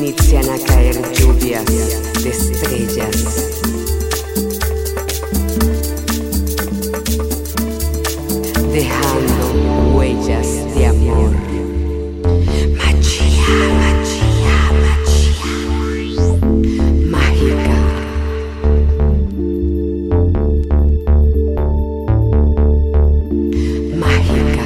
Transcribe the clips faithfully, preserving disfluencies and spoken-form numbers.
inician a caer lluvias de estrellas. Dejando huellas de amor. Magia, magia, magia. Mágica. Mágica.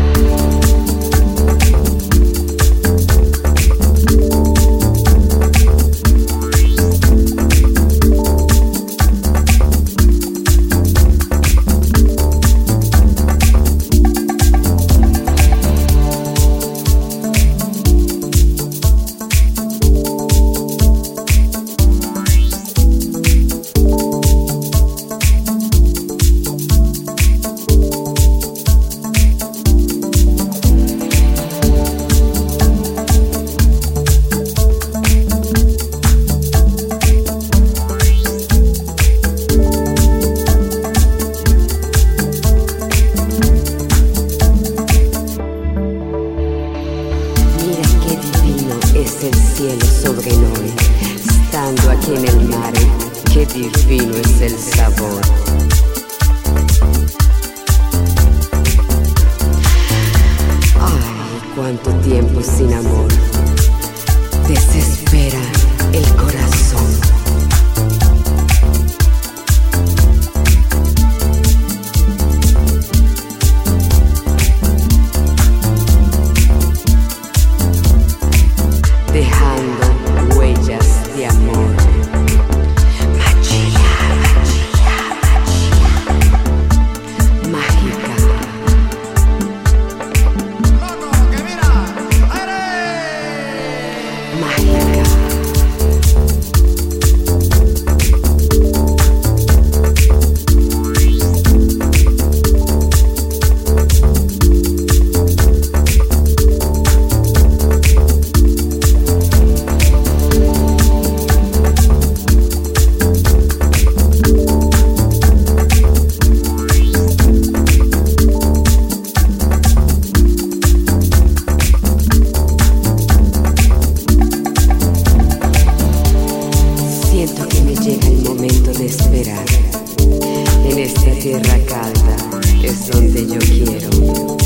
Es el cielo sobre hoy, estando aquí en el mar, qué divino es el sabor. Ay, cuánto tiempo sin amor, desespera el corazón. Dejando huellas de amor. Magia, magia, magia. Mágica. ¡Loco, que mira! ¡Aire! Mágica. Siento que me llega el momento de esperar. En esta tierra calda es donde yo quiero